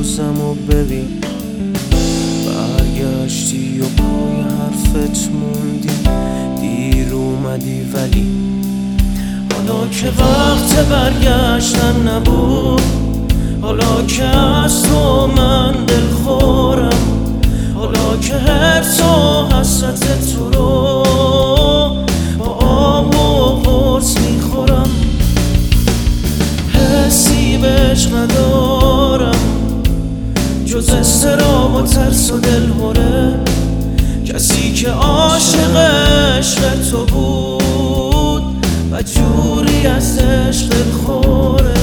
روزمو ببین. برگشتی و پای حرفت موندی، دیر اومدی ولی حالا که وقت برگشتن نبود، حالا که از تو من دلخورم، حالا که حرص و حسرت تو رو با آب و قرص میخورم. حسی بهش ندارم جز اضطراب و ترس و دلهوره. کسی که عاشق عشق تو بود و جوری از عشق دلخوره.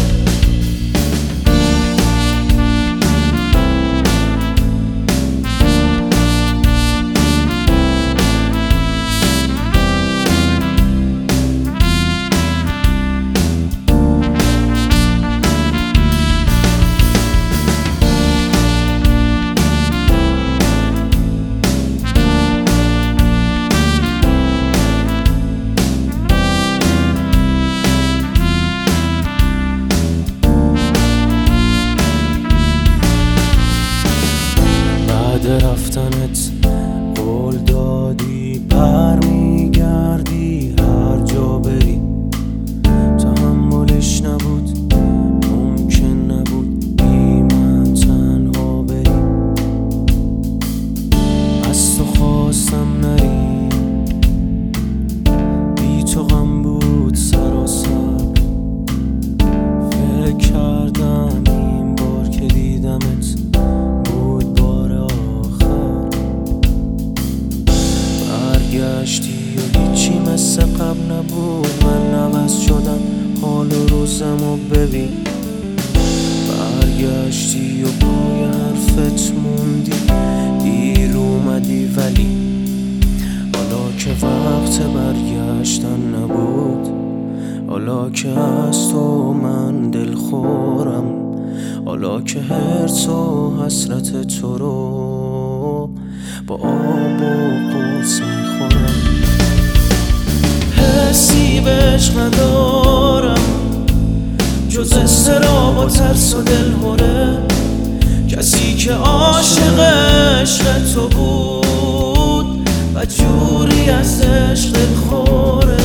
بعد رفتنت قول دادی پر میگردی هر جا بری. تحملش نبود، ممکن نبود بی من تنها بری. از تو خواستم نری، بی تو غم بود سراسر. فکر کردم این بار که دیدمت برگشتی و هیچی مثل قبل نبود. من عوض شدم، حال و روزمو ببین. برگشتی و پای حرفت موندی، دیر اومدی ولی حالا که وقت برگشتن نبود، حالا که از تو من دلخورم، حالا که حرص و حسرت تو رو با آب و قرص میخورم. حسی بهش ندارم جز اضطراب و ترس و دلهوره. کسی که عاشق عشق تو بود و جوری از عشق دلخوره.